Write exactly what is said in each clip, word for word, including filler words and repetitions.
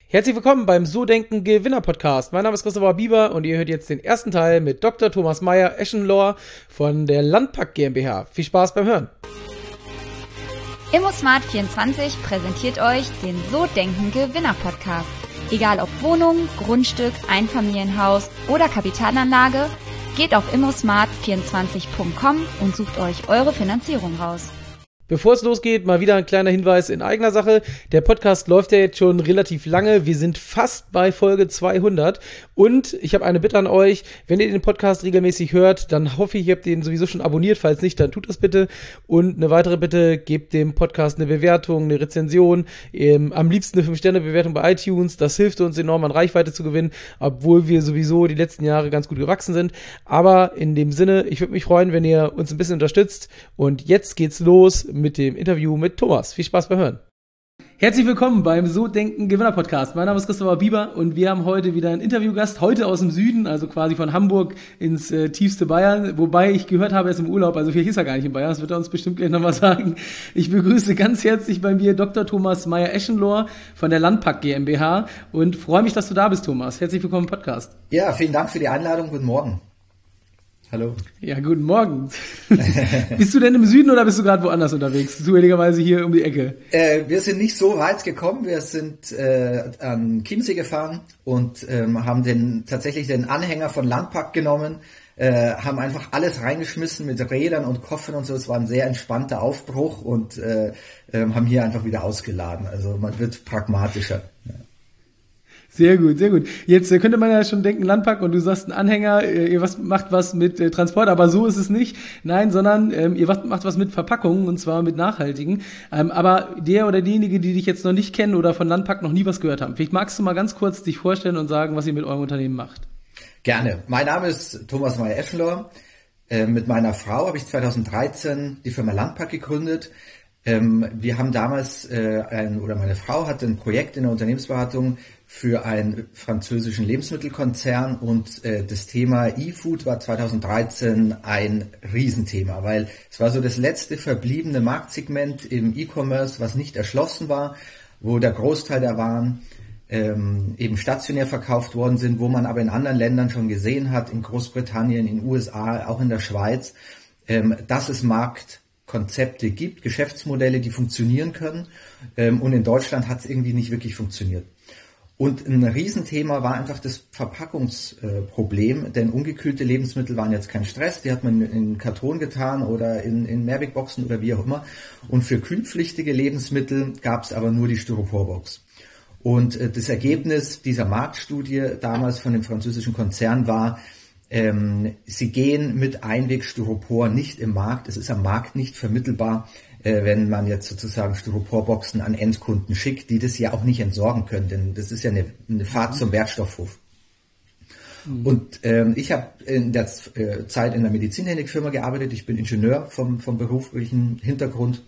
Herzlich willkommen beim So Denken Gewinner Podcast. Mein Name ist Christopher Bieber und ihr hört jetzt den ersten Teil mit Doktor Thomas Meyer-Eschenlohr von der Landpack GmbH. Viel Spaß beim Hören. ImmoSmart vierundzwanzig präsentiert euch den So Denken Gewinner Podcast. Egal ob Wohnung, Grundstück, Einfamilienhaus oder Kapitalanlage, geht auf immosmart vierundzwanzig punkt com und sucht euch eure Finanzierung raus. Bevor es losgeht, mal wieder ein kleiner Hinweis in eigener Sache. Der Podcast läuft ja jetzt schon relativ lange. Wir sind fast bei Folge zweihundert. Und ich habe eine Bitte an euch. Wenn ihr den Podcast regelmäßig hört, dann hoffe ich, ihr habt den sowieso schon abonniert. Falls nicht, dann tut das bitte. Und eine weitere Bitte, gebt dem Podcast eine Bewertung, eine Rezension. Ähm, am liebsten eine fünf Sterne Bewertung bei iTunes. Das hilft uns enorm, an Reichweite zu gewinnen, obwohl wir sowieso die letzten Jahre ganz gut gewachsen sind. Aber in dem Sinne, ich würde mich freuen, wenn ihr uns ein bisschen unterstützt. Und jetzt geht's los mit dem Interview mit Thomas. Viel Spaß beim Hören. Herzlich willkommen beim So Denken Gewinner Podcast. Mein Name ist Christopher Bieber und wir haben heute wieder einen Interviewgast, heute aus dem Süden, also quasi von Hamburg ins äh, tiefste Bayern, wobei ich gehört habe, er ist im Urlaub, also vielleicht ist er gar nicht in Bayern, das wird er uns bestimmt gleich nochmal sagen. Ich begrüße ganz herzlich bei mir Doktor Thomas Meyer-Eschenlohr von der Landpack GmbH und freue mich, dass du da bist, Thomas. Herzlich willkommen im Podcast. Ja, vielen Dank für die Einladung. Guten Morgen. Hallo. Ja, guten Morgen. Bist du denn im Süden oder bist du gerade woanders unterwegs? Zufälligerweise hier um die Ecke. Äh, wir sind nicht so weit gekommen. Wir sind äh, an Chiemsee gefahren und ähm, haben den tatsächlich den Anhänger von Landpack genommen, äh, haben einfach alles reingeschmissen mit Rädern und Koffern und so. Es war ein sehr entspannter Aufbruch und äh, äh, haben hier einfach wieder ausgeladen. Also man wird pragmatischer. Ja. Sehr gut, sehr gut. Jetzt äh, könnte man ja schon denken, Landpack und du sagst ein Anhänger, äh, ihr was, macht was mit äh, Transport, aber so ist es nicht. Nein, sondern ähm, ihr was, macht was mit Verpackungen und zwar mit nachhaltigen. Ähm, aber der oder diejenige, die dich jetzt noch nicht kennen oder von Landpack noch nie was gehört haben, vielleicht magst du mal ganz kurz dich vorstellen und sagen, was ihr mit eurem Unternehmen macht. Gerne. Mein Name ist Thomas Meyer-Eschenlohr. Äh, mit meiner Frau habe ich zweitausenddreizehn die Firma Landpack gegründet. Ähm, wir haben damals, äh, ein, oder meine Frau hatte ein Projekt in der Unternehmensberatung für einen französischen Lebensmittelkonzern und äh, das Thema E-Food war zweitausenddreizehn ein Riesenthema, weil es war so das letzte verbliebene Marktsegment im E-Commerce, was nicht erschlossen war, wo der Großteil der Waren ähm, eben stationär verkauft worden sind, wo man aber in anderen Ländern schon gesehen hat, in Großbritannien, in den U S A, auch in der Schweiz, ähm, dass es Marktkonzepte gibt, Geschäftsmodelle, die funktionieren können, ähm, und in Deutschland hat es irgendwie nicht wirklich funktioniert. Und ein Riesenthema war einfach das Verpackungsproblem, denn ungekühlte Lebensmittel waren jetzt kein Stress, die hat man in Karton getan oder in, in Mehrwegboxen oder wie auch immer. Und für kühlpflichtige Lebensmittel gab es aber nur die Styroporbox. Und das Ergebnis dieser Marktstudie damals von dem französischen Konzern war, ähm, sie gehen mit Einwegstyropor nicht im Markt, es ist am Markt nicht vermittelbar, wenn man jetzt sozusagen Styroporboxen an Endkunden schickt, die das ja auch nicht entsorgen können, denn das ist ja eine, eine Fahrt zum Wertstoffhof. Mhm. Und ähm, ich habe in der äh, Zeit in der Medizintechnikfirma gearbeitet, ich bin Ingenieur vom, vom beruflichen Hintergrund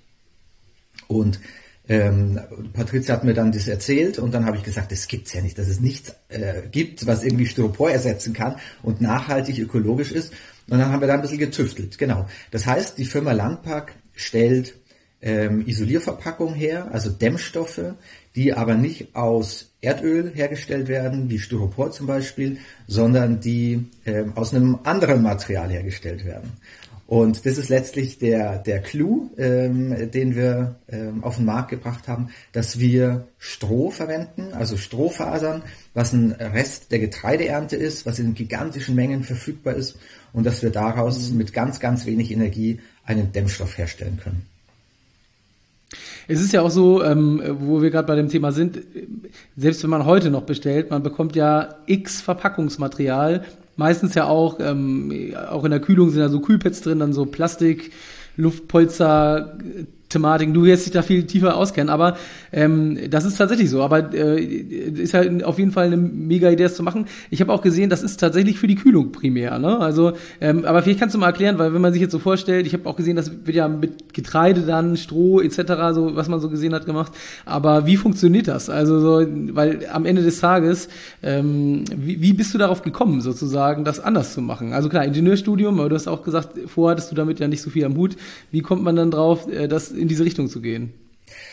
und ähm, Patricia hat mir dann das erzählt und dann habe ich gesagt, das gibt's ja nicht, dass es nichts äh, gibt, was irgendwie Styropor ersetzen kann und nachhaltig ökologisch ist. Und dann haben wir da ein bisschen getüftelt, genau. Das heißt, die Firma Landpack stellt Ähm, Isolierverpackung her, also Dämmstoffe, die aber nicht aus Erdöl hergestellt werden, wie Styropor zum Beispiel, sondern die ähm, aus einem anderen Material hergestellt werden. Und das ist letztlich der, der Clou, ähm, den wir ähm, auf den Markt gebracht haben, dass wir Stroh verwenden, also Strohfasern, was ein Rest der Getreideernte ist, was in gigantischen Mengen verfügbar ist und dass wir daraus mhm. mit ganz, ganz wenig Energie einen Dämmstoff herstellen können. Es ist ja auch so, ähm, wo wir gerade bei dem Thema sind, selbst wenn man heute noch bestellt, man bekommt ja x Verpackungsmaterial, meistens ja auch, ähm, auch in der Kühlung sind da so Kühlpads drin, dann so Plastik, Luftpolster, Thematiken. Du wirst dich da viel tiefer auskennen, aber ähm, das ist tatsächlich so. Aber äh, ist halt auf jeden Fall eine mega Idee, das zu machen. Ich habe auch gesehen, das ist tatsächlich für die Kühlung primär. Ne? Also, ähm, aber vielleicht kannst du mal erklären, weil wenn man sich jetzt so vorstellt, ich habe auch gesehen, das wird ja mit Getreide dann, Stroh et cetera, so was man so gesehen hat, gemacht. Aber wie funktioniert das? Also, so, weil am Ende des Tages, ähm, wie, wie bist du darauf gekommen, sozusagen, das anders zu machen? Also klar, Ingenieurstudium, aber du hast auch gesagt, vorher hattest du damit ja nicht so viel am Hut. Wie kommt man dann drauf, äh, das in diese Richtung zu gehen?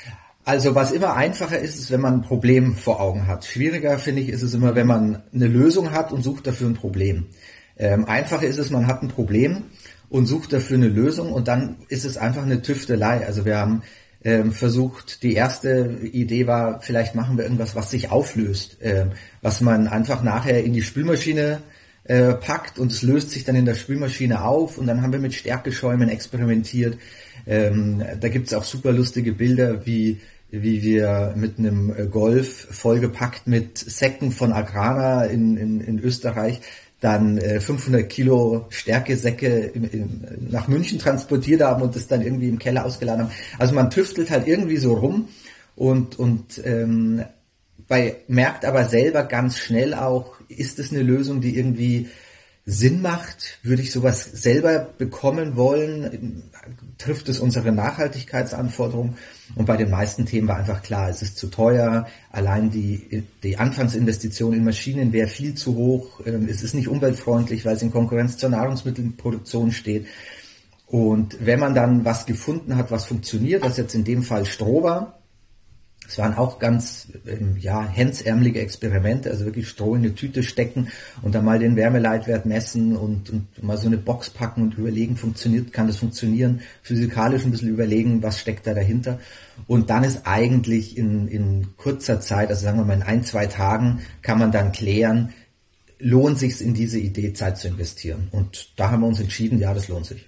Also was immer einfacher ist, ist, wenn man ein Problem vor Augen hat. Schwieriger, finde ich, ist es immer, wenn man eine Lösung hat und sucht dafür ein Problem. Ähm, einfacher ist es, man hat ein Problem und sucht dafür eine Lösung und dann ist es einfach eine Tüftelei. Also wir haben ähm, versucht, die erste Idee war, vielleicht machen wir irgendwas, was sich auflöst, ähm, was man einfach nachher in die Spülmaschine äh, packt und es löst sich dann in der Spülmaschine auf und dann haben wir mit Stärkeschäumen experimentiert. Ähm, da gibt's auch super lustige Bilder, wie wie wir mit einem Golf vollgepackt mit Säcken von Agrana in, in, in Österreich dann äh, fünfhundert Kilo Stärkesäcke in, in, nach München transportiert haben und das dann irgendwie im Keller ausgeladen haben. Also man tüftelt halt irgendwie so rum und, und ähm, bei, merkt aber selber ganz schnell auch, ist es eine Lösung, die irgendwie Sinn macht? Würde ich sowas selber bekommen wollen? Trifft es unsere Nachhaltigkeitsanforderungen? Und bei den meisten Themen war einfach klar, es ist zu teuer, allein die, die Anfangsinvestition in Maschinen wäre viel zu hoch, es ist nicht umweltfreundlich, weil es in Konkurrenz zur Nahrungsmittelproduktion steht. Und wenn man dann was gefunden hat, was funktioniert, was jetzt in dem Fall Stroh war, es waren auch ganz ja, hemdsärmelige Experimente, also wirklich Stroh in eine Tüte stecken und dann mal den Wärmeleitwert messen und, und mal so eine Box packen und überlegen, funktioniert, kann das funktionieren, physikalisch ein bisschen überlegen, was steckt da dahinter. Und dann ist eigentlich in, in kurzer Zeit, also sagen wir mal in ein, zwei Tagen, kann man dann klären, lohnt sich in diese Idee Zeit zu investieren. Und da haben wir uns entschieden, ja, das lohnt sich.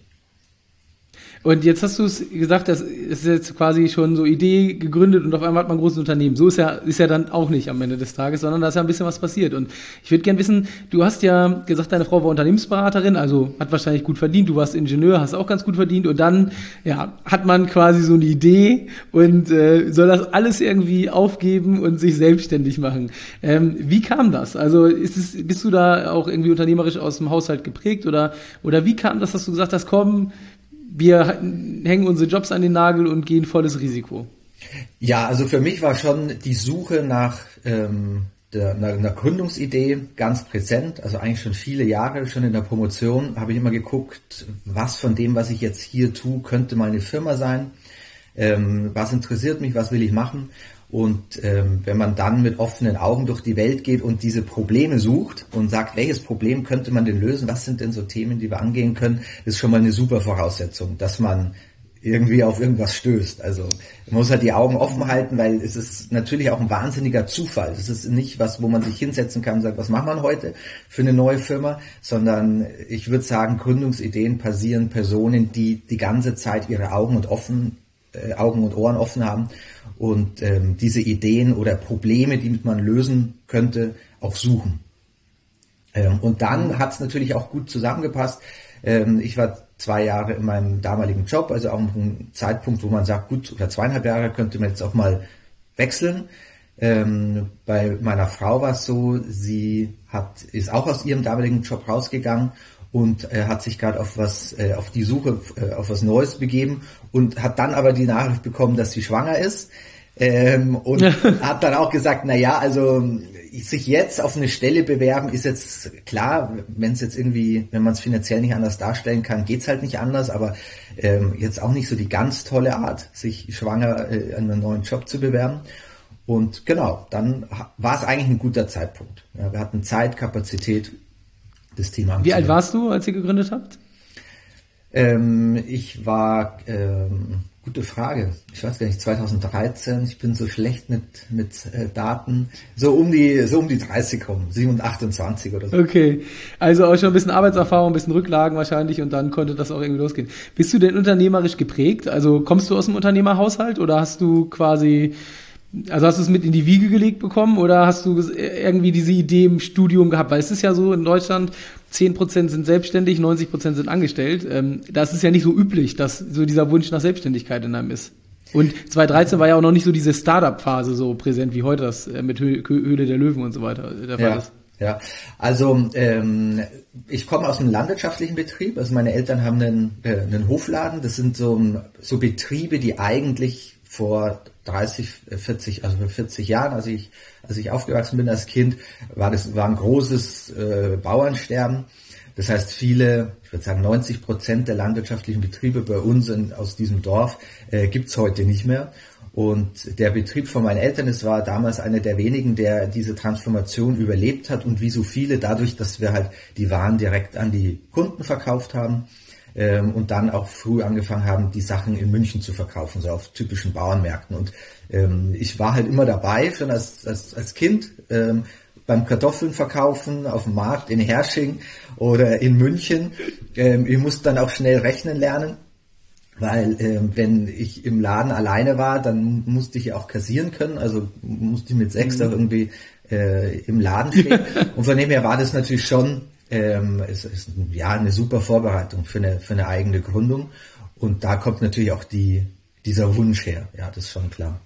Und jetzt hast du es gesagt, das ist jetzt quasi schon so Idee gegründet und auf einmal hat man ein großes Unternehmen. So ist ja, ist ja dann auch nicht am Ende des Tages, sondern da ist ja ein bisschen was passiert. Und ich würde gerne wissen, du hast ja gesagt, deine Frau war Unternehmensberaterin, also hat wahrscheinlich gut verdient, du warst Ingenieur, hast auch ganz gut verdient und dann, ja, hat man quasi so eine Idee und äh, soll das alles irgendwie aufgeben und sich selbstständig machen. Ähm, wie kam das? Also ist es, bist du da auch irgendwie unternehmerisch aus dem Haushalt geprägt oder, oder wie kam das, dass du gesagt hast, komm, wir hängen unsere Jobs an den Nagel und gehen volles Risiko? Ja, also für mich war schon die Suche nach ähm, der, einer, einer Gründungsidee ganz präsent. Also eigentlich schon viele Jahre, schon in der Promotion habe ich immer geguckt, was von dem, was ich jetzt hier tue, könnte mal eine Firma sein. Ähm, was interessiert mich, was will ich machen? Und ähm, wenn man dann mit offenen Augen durch die Welt geht und diese Probleme sucht und sagt, welches Problem könnte man denn lösen, was sind denn so Themen, die wir angehen können, ist schon mal eine super Voraussetzung, dass man irgendwie auf irgendwas stößt. Also man muss halt die Augen offen halten, weil es ist natürlich auch ein wahnsinniger Zufall. Es ist nicht was, wo man sich hinsetzen kann und sagt, was macht man heute für eine neue Firma, sondern ich würde sagen, Gründungsideen passieren Personen, die die ganze Zeit ihre Augen und offen äh, Augen und Ohren offen haben und ähm, diese Ideen oder Probleme, die man lösen könnte, auch suchen. Ähm, und dann hat es natürlich auch gut zusammengepasst. Ähm, ich war zwei Jahre in meinem damaligen Job, also auch ein Zeitpunkt, wo man sagt, gut, oder zweieinhalb Jahre könnte man jetzt auch mal wechseln. Ähm, bei meiner Frau war es so, sie hat ist auch aus ihrem damaligen Job rausgegangen und äh, hat sich gerade auf was äh, auf die Suche äh, auf was Neues begeben und hat dann aber die Nachricht bekommen, dass sie schwanger ist ähm, und hat dann auch gesagt, na ja, also sich jetzt auf eine Stelle bewerben ist jetzt klar, wenn es jetzt irgendwie, wenn man es finanziell nicht anders darstellen kann, geht's halt nicht anders, aber ähm, jetzt auch nicht so die ganz tolle Art, sich schwanger äh, an einen neuen Job zu bewerben. Und genau, dann war es eigentlich ein guter Zeitpunkt. Ja, wir hatten Zeit, Kapazität. Das Thema. Wie alt warst du, als ihr gegründet habt? Ähm, ich war, ähm, gute Frage, ich weiß gar nicht, zweitausenddreizehn, ich bin so schlecht mit mit äh, Daten, so um die so um die dreißig rum, siebenundzwanzig, achtundzwanzig oder so. Okay, also auch schon ein bisschen Arbeitserfahrung, ein bisschen Rücklagen wahrscheinlich und dann konnte das auch irgendwie losgehen. Bist du denn unternehmerisch geprägt? Also kommst du aus dem Unternehmerhaushalt oder hast du quasi... Also hast du es mit in die Wiege gelegt bekommen oder hast du irgendwie diese Idee im Studium gehabt? Weil es ist ja so in Deutschland, zehn Prozent sind selbstständig, neunzig Prozent sind angestellt. Ähm, das ist ja nicht so üblich, dass so dieser Wunsch nach Selbstständigkeit in einem ist. Und zweitausenddreizehn war ja auch noch nicht so diese Startup-Phase so präsent wie heute das mit Höhle der Löwen und so weiter der Fall ja, ist. Ja, also ähm, ich komme aus einem landwirtschaftlichen Betrieb. Also meine Eltern haben einen, äh, einen Hofladen. Das sind so, so Betriebe, die eigentlich vor dreißig, vierzig, also vierzig Jahren, als ich, als ich aufgewachsen bin als Kind, war das, war ein großes äh, Bauernsterben. Das heißt, viele, ich würde sagen neunzig Prozent der landwirtschaftlichen Betriebe bei uns in, aus diesem Dorf äh, gibt's heute nicht mehr. Und der Betrieb von meinen Eltern, es war damals einer der wenigen, der diese Transformation überlebt hat und wie so viele dadurch, dass wir halt die Waren direkt an die Kunden verkauft haben ähm, und dann auch früh angefangen haben, die Sachen in München zu verkaufen, so auf typischen Bauernmärkten. Und ähm, ich war halt immer dabei, schon als, als, als Kind, ähm, beim Kartoffeln verkaufen auf dem Markt in Hersching oder in München. Ähm, ich musste dann auch schnell rechnen lernen, weil ähm, wenn ich im Laden alleine war, dann musste ich ja auch kassieren können, also musste ich mit sechs mhm. da irgendwie äh, im Laden stehen. Und von dem her war das natürlich schon ähm, es ist, ja eine super Vorbereitung für eine für eine eigene Gründung. Und da kommt natürlich auch die dieser Wunsch her. Ja, das ist schon klar.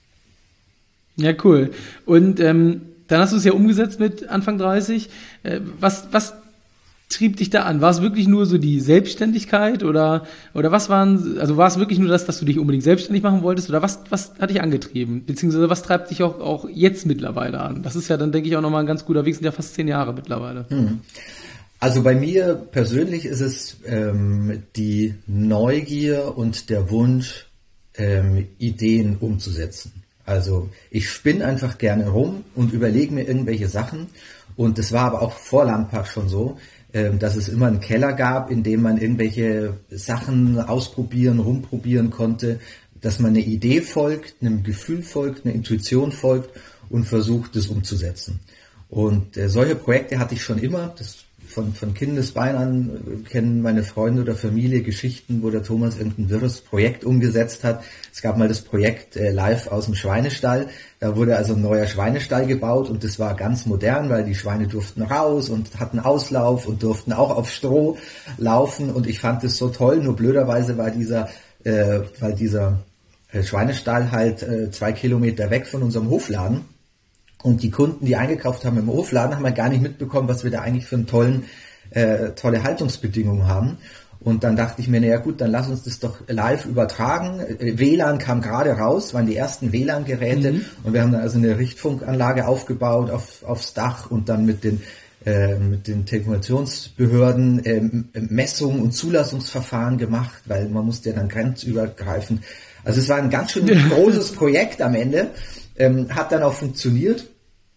Ja, cool. Und ähm, dann hast du es ja umgesetzt mit Anfang dreißig. Äh, was, was trieb dich da an? War es wirklich nur so die Selbstständigkeit oder, oder was waren, also war es wirklich nur das, dass du dich unbedingt selbstständig machen wolltest oder was, was hat dich angetrieben? Beziehungsweise was treibt dich auch, auch jetzt mittlerweile an? Das ist ja dann, denke ich, auch nochmal ein ganz guter Weg, sind ja fast zehn Jahre mittlerweile. Hm. Also bei mir persönlich ist es ähm, die Neugier und der Wunsch, ähm, Ideen umzusetzen. Also ich spinne einfach gerne rum und überlege mir irgendwelche Sachen. Und das war aber auch vor Landpark schon so, ähm, dass es immer einen Keller gab, in dem man irgendwelche Sachen ausprobieren, rumprobieren konnte, dass man eine Idee folgt, einem Gefühl folgt, einer Intuition folgt und versucht, das umzusetzen. Und äh, solche Projekte hatte ich schon immer. Das Von, von Kindesbein an äh, kennen meine Freunde oder Familie Geschichten, wo der Thomas irgendein wirres Projekt umgesetzt hat. Es gab mal das Projekt äh, live aus dem Schweinestall. Da wurde also ein neuer Schweinestall gebaut und das war ganz modern, weil die Schweine durften raus und hatten Auslauf und durften auch auf Stroh laufen. Und ich fand das so toll. Nur blöderweise war dieser, äh, war dieser äh, Schweinestall halt äh, zwei Kilometer weg von unserem Hofladen. Und die Kunden, die eingekauft haben im Hofladen, haben halt gar nicht mitbekommen, was wir da eigentlich für einen tollen, äh, tolle Haltungsbedingungen haben. Und dann dachte ich mir, naja gut, dann lass uns das doch live übertragen. W L A N kam gerade raus, waren die ersten W L A N-Geräte. Mhm. Und wir haben dann also eine Richtfunkanlage aufgebaut auf, aufs Dach und dann mit den, äh, mit den Telekommunikationsbehörden äh, Messungen und Zulassungsverfahren gemacht, weil man musste ja dann grenzübergreifend. Also es war ein ganz schön großes Projekt am Ende. Ähm, hat dann auch funktioniert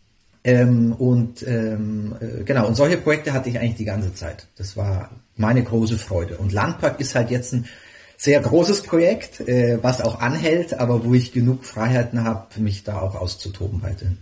ähm, und ähm, äh, genau, und solche Projekte hatte ich eigentlich die ganze Zeit. Das war meine große Freude. Und Landpark ist halt jetzt ein sehr großes Projekt, äh, was auch anhält, aber wo ich genug Freiheiten habe, mich da auch auszutoben weiterhin.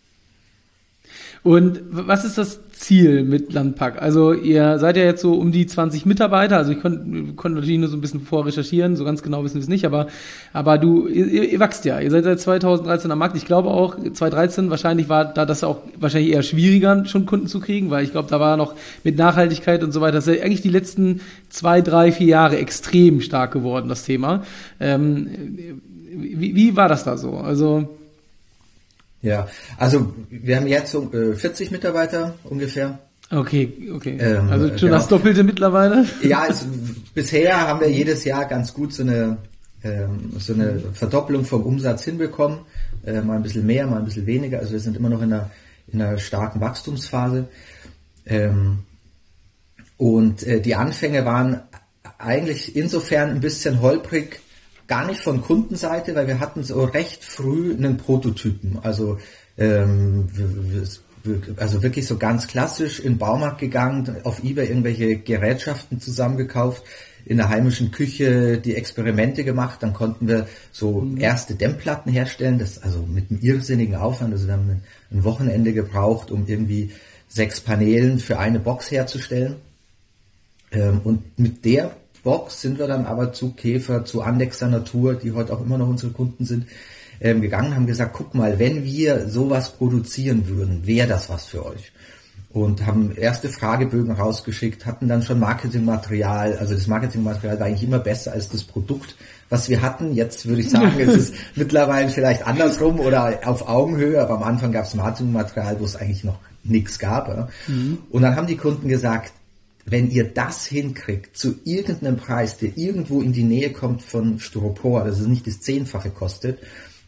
Und was ist das Ziel mit Landpark? Also ihr seid ja jetzt so um die zwanzig Mitarbeiter, also ich konnte konnt natürlich nur so ein bisschen vorrecherchieren, so ganz genau wissen wir es nicht, aber aber du, ihr, ihr wachst ja, ihr seid seit zweitausenddreizehn am Markt, ich glaube auch zweitausenddreizehn, wahrscheinlich war da das auch wahrscheinlich eher schwieriger, schon Kunden zu kriegen, weil ich glaube, da war noch mit Nachhaltigkeit und so weiter, das ist ja eigentlich die letzten zwei, drei, vier Jahre extrem stark geworden, das Thema. Ähm, wie, wie war das da so? Also Ja, also wir haben jetzt so äh, vierzig Mitarbeiter ungefähr. Okay, okay. Ähm, also schon genau. Das Doppelte mittlerweile? Ja, es, bisher haben wir jedes Jahr ganz gut so eine ähm, so eine Verdoppelung vom Umsatz hinbekommen. Äh, mal ein bisschen mehr, mal ein bisschen weniger. Also wir sind immer noch in einer, in einer starken Wachstumsphase. Ähm, und äh, die Anfänge waren eigentlich insofern ein bisschen holprig, gar nicht von Kundenseite, weil wir hatten so recht früh einen Prototypen, also ähm, also wirklich so ganz klassisch in den Baumarkt gegangen, auf eBay irgendwelche Gerätschaften zusammengekauft, in der heimischen Küche die Experimente gemacht, dann konnten wir so erste Dämmplatten herstellen, das also mit einem irrsinnigen Aufwand, also wir haben ein, ein Wochenende gebraucht, um irgendwie sechs Paneelen für eine Box herzustellen ähm, und mit der Box sind wir dann aber zu Käfer, zu Andexer Natur, die heute auch immer noch unsere Kunden sind, ähm, gegangen, haben gesagt, guck mal, wenn wir sowas produzieren würden, wäre das was für euch. Und haben erste Fragebögen rausgeschickt, hatten dann schon Marketingmaterial, also das Marketingmaterial war eigentlich immer besser als das Produkt, was wir hatten. Jetzt würde ich sagen, es ist mittlerweile vielleicht andersrum oder auf Augenhöhe, aber am Anfang gab es Marketingmaterial, wo es eigentlich noch nichts gab. Ja. Mhm. Und dann haben die Kunden gesagt, wenn ihr das hinkriegt, zu irgendeinem Preis, der irgendwo in die Nähe kommt von Styropor, dass es nicht das Zehnfache kostet,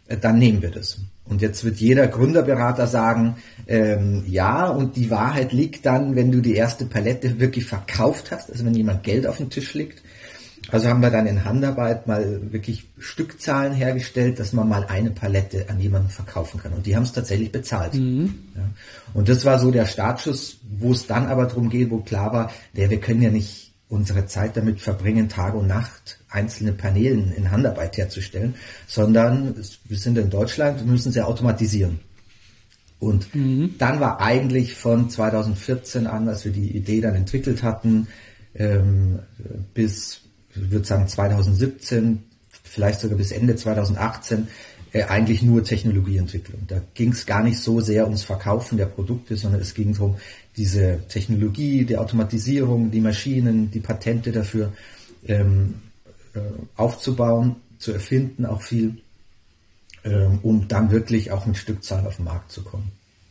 äh, dann nehmen wir das. Und jetzt wird jeder Gründerberater sagen, ähm, ja, und die Wahrheit liegt dann, wenn du die erste Palette wirklich verkauft hast, also wenn jemand Geld auf dem Tisch legt. Also haben wir dann in Handarbeit mal wirklich Stückzahlen hergestellt, dass man mal eine Palette an jemanden verkaufen kann. Und die haben es tatsächlich bezahlt. Mhm. Ja. Und das war so der Startschuss, wo es dann aber darum geht, wo klar war, der, wir können ja nicht unsere Zeit damit verbringen, Tag und Nacht einzelne Paneelen in Handarbeit herzustellen, sondern wir sind in Deutschland und müssen sie automatisieren. Und mhm. dann war eigentlich von zweitausendvierzehn an, als wir die Idee dann entwickelt hatten, ähm, bis, ich würde sagen zweitausendsiebzehn, vielleicht sogar bis Ende zweitausendachtzehn, äh, eigentlich nur Technologieentwicklung. Da ging es gar nicht so sehr ums Verkaufen der Produkte, sondern es ging darum, diese Technologie, die Automatisierung, die Maschinen, die Patente dafür ähm, äh, aufzubauen, zu erfinden, auch viel, ähm, um dann wirklich auch mit Stückzahlen auf den Markt zu kommen.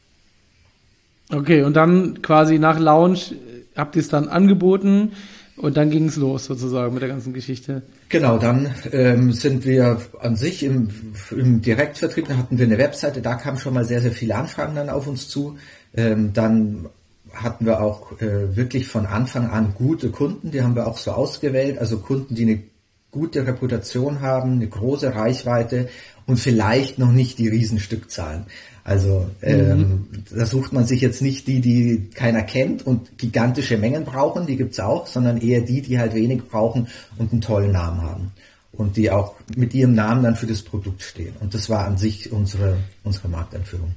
Okay, und dann quasi nach Launch habt ihr es dann angeboten und dann ging es los sozusagen mit der ganzen Geschichte. Genau, dann ähm, sind wir an sich im, im Direktvertrieb, da hatten wir eine Webseite, da kamen schon mal sehr, sehr viele Anfragen dann auf uns zu. Ähm, dann hatten wir auch äh, wirklich von Anfang an gute Kunden, die haben wir auch so ausgewählt, also Kunden, die eine gute Reputation haben, eine große Reichweite und vielleicht noch nicht die Riesenstückzahlen. Also ähm, mhm. da sucht man sich jetzt nicht die, die keiner kennt und gigantische Mengen brauchen, die gibt's auch, sondern eher die, die halt wenig brauchen und einen tollen Namen haben und die auch mit ihrem Namen dann für das Produkt stehen. Und das war an sich unsere unsere Markteinführung.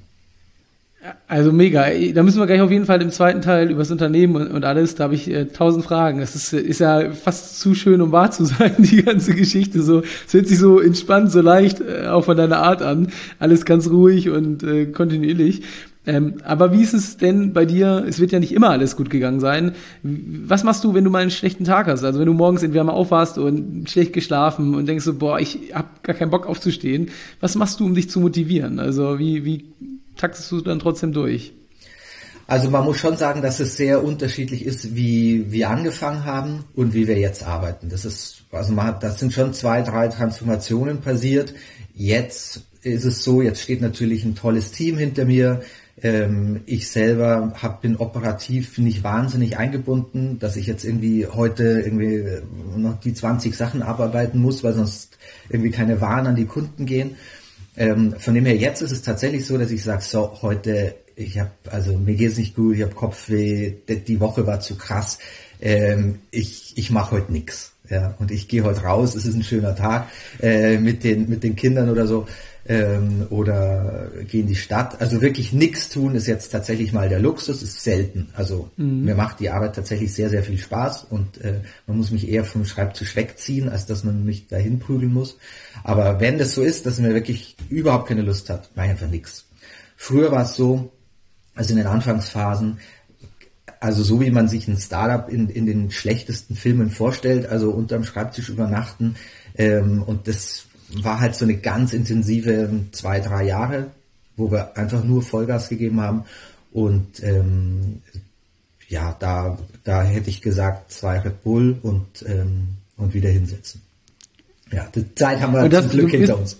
Also mega. Da müssen wir gleich auf jeden Fall im zweiten Teil über das Unternehmen und, und alles, da habe ich äh, tausend Fragen. Es ist, ist ja fast zu schön, um wahr zu sein, die ganze Geschichte. So, es hört sich so entspannt, so leicht, äh, auch von deiner Art an. Alles ganz ruhig und äh, kontinuierlich. Ähm, aber wie ist es denn bei dir? Es wird ja nicht immer alles gut gegangen sein. Was machst du, wenn du mal einen schlechten Tag hast? Also wenn du morgens entweder mal aufwachst und schlecht geschlafen und denkst so, boah, ich hab gar keinen Bock aufzustehen. Was machst du, um dich zu motivieren? Also wie, wie taktest du dann trotzdem durch? Also man muss schon sagen, dass es sehr unterschiedlich ist, wie wir angefangen haben und wie wir jetzt arbeiten. Das ist, also man hat, das sind schon zwei, drei Transformationen passiert. Jetzt ist es so, jetzt steht natürlich ein tolles Team hinter mir. Ähm, ich selber hab, bin operativ nicht wahnsinnig eingebunden, dass ich jetzt irgendwie heute irgendwie noch die zwanzig Sachen abarbeiten muss, weil sonst irgendwie keine Waren an die Kunden gehen. Ähm, von dem her, jetzt ist es tatsächlich so, dass ich sage, so, heute, ich habe, also mir geht's nicht gut, ich habe Kopfweh, die Woche war zu krass, ähm, ich ich mache heute nix, ja, und ich gehe heute raus, es ist ein schöner Tag äh, mit den mit den Kindern oder so, ähm, oder gehe in die Stadt, also wirklich nix tun ist jetzt tatsächlich mal der Luxus, ist selten, also mhm. mir macht die Arbeit tatsächlich sehr, sehr viel Spaß und äh, man muss mich eher vom Schreibtisch wegziehen, als dass man mich dahin prügeln muss, aber wenn das so ist, dass man wirklich überhaupt keine Lust hat, mache ich einfach nix. Früher war es so, also in den Anfangsphasen, also so wie man sich ein Startup in, in den schlechtesten Filmen vorstellt, also unterm Schreibtisch übernachten, ähm, und das war halt so eine ganz intensive zwei, drei Jahre, wo wir einfach nur Vollgas gegeben haben und ähm, ja, da da hätte ich gesagt, zwei Red Bull und ähm, und wieder hinsetzen. Ja, die Zeit haben wir zum Glück hinter uns.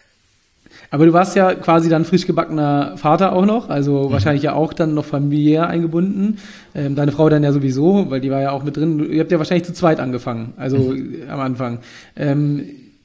Aber du warst ja quasi dann frisch gebackener Vater auch noch, also mhm. wahrscheinlich ja auch dann noch familiär eingebunden. Ähm, deine Frau dann ja sowieso, weil die war ja auch mit drin. Ihr habt ja wahrscheinlich zu zweit angefangen, also mhm. am Anfang. Ähm,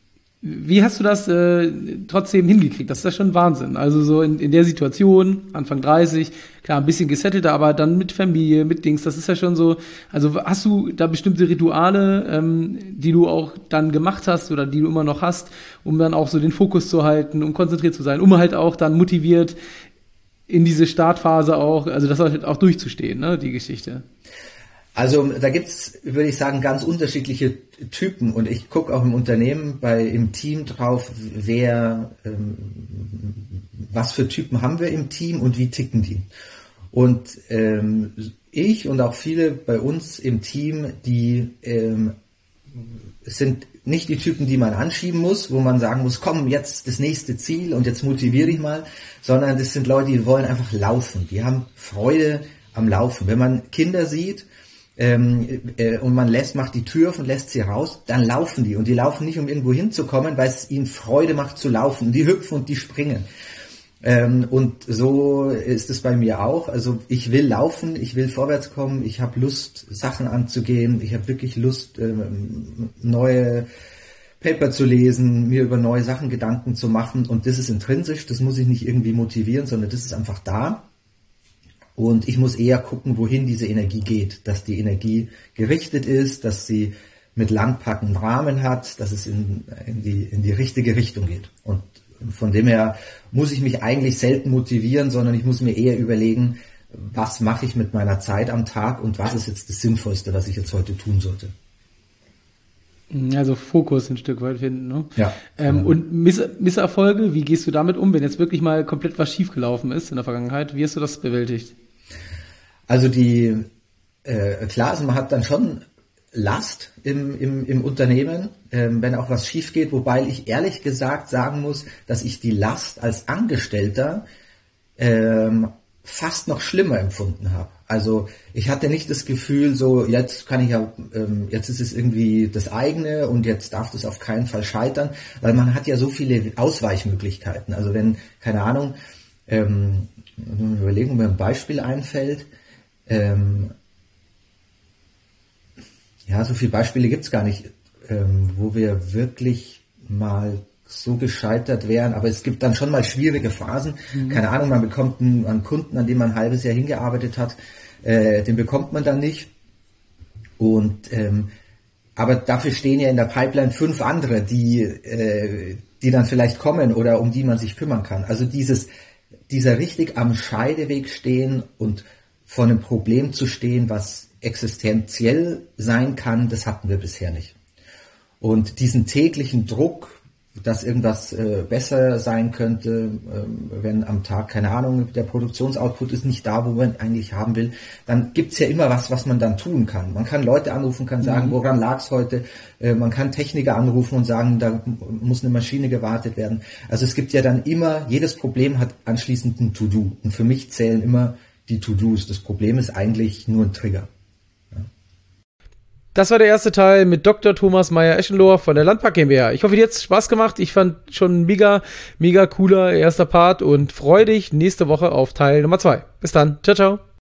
Wie hast du das äh, trotzdem hingekriegt? Das ist ja schon Wahnsinn. Also so in, in der Situation, Anfang dreißig, klar, ein bisschen gesettelter, aber dann mit Familie, mit Dings, das ist ja schon so. Also hast du da bestimmte Rituale, ähm, die du auch dann gemacht hast oder die du immer noch hast, um dann auch so den Fokus zu halten, um konzentriert zu sein, um halt auch dann motiviert in diese Startphase auch, also das halt auch durchzustehen, ne, die Geschichte? Also da gibt's, würde ich sagen, ganz unterschiedliche Typen und ich gucke auch im Unternehmen, bei im Team drauf, wer, ähm, was für Typen haben wir im Team und wie ticken die. Und ähm, ich und auch viele bei uns im Team, die ähm, sind nicht die Typen, die man anschieben muss, wo man sagen muss, komm, jetzt das nächste Ziel und jetzt motiviere dich mal, sondern das sind Leute, die wollen einfach laufen, die haben Freude am Laufen. Wenn man Kinder sieht, ähm, äh, und man lässt, macht die Tür auf und lässt sie raus, dann laufen die. Und die laufen nicht, um irgendwo hinzukommen, weil es ihnen Freude macht zu laufen. Die hüpfen und die springen. Ähm, und so ist es bei mir auch. Also ich will laufen, ich will vorwärts kommen, ich habe Lust, Sachen anzugehen, ich habe wirklich Lust, ähm, neue Paper zu lesen, mir über neue Sachen Gedanken zu machen. Und das ist intrinsisch, das muss ich nicht irgendwie motivieren, sondern das ist einfach da. Und ich muss eher gucken, wohin diese Energie geht, dass die Energie gerichtet ist, dass sie mit Landpacken einen Rahmen hat, dass es in, in, die, in die richtige Richtung geht. Und von dem her muss ich mich eigentlich selten motivieren, sondern ich muss mir eher überlegen, was mache ich mit meiner Zeit am Tag und was ist jetzt das Sinnvollste, was ich jetzt heute tun sollte. Also Fokus ein Stück weit finden, ne? Ja. Ähm, ja. Und Miss- Misserfolge, wie gehst du damit um, wenn jetzt wirklich mal komplett was schiefgelaufen ist in der Vergangenheit? Wie hast du das bewältigt? Also die, äh, klar, also man hat dann schon Last im, im, im Unternehmen, ähm, wenn auch was schief geht, wobei ich ehrlich gesagt sagen muss, dass ich die Last als Angestellter ähm, fast noch schlimmer empfunden habe. Also ich hatte nicht das Gefühl, so jetzt kann ich ja, ähm, jetzt ist es irgendwie das eigene und jetzt darf das auf keinen Fall scheitern, weil man hat ja so viele Ausweichmöglichkeiten. Also wenn, keine Ahnung, ähm, überlegen, ob mir ein Beispiel einfällt, ähm, ja, so viele Beispiele gibt's gar nicht, ähm, wo wir wirklich mal so gescheitert wären, aber es gibt dann schon mal schwierige Phasen. Mhm. Keine Ahnung, man bekommt einen, einen Kunden, an dem man ein halbes Jahr hingearbeitet hat, äh, den bekommt man dann nicht. Und ähm, aber dafür stehen ja in der Pipeline fünf andere, die äh, die dann vielleicht kommen oder um die man sich kümmern kann. Also dieses dieser richtig am Scheideweg stehen und vor einem Problem zu stehen, was existenziell sein kann, das hatten wir bisher nicht. Und diesen täglichen Druck, dass irgendwas äh, besser sein könnte, ähm, wenn am Tag, keine Ahnung, der Produktionsoutput ist nicht da, wo man eigentlich haben will, dann gibt's ja immer was, was man dann tun kann. Man kann Leute anrufen, kann sagen, mhm. woran lag's heute? Äh, man kann Techniker anrufen und sagen, da muss eine Maschine gewartet werden. Also es gibt ja dann immer, jedes Problem hat anschließend ein To-Do. Und für mich zählen immer die To-Dos. Das Problem ist eigentlich nur ein Trigger. Das war der erste Teil mit Doktor Thomas Meyer-Eschenlohr von der Landpack GmbH. Ich hoffe, dir hat's Spaß gemacht. Ich fand schon mega, mega cooler erster Part und freu dich nächste Woche auf Teil Nummer zwei. Bis dann. Ciao, ciao.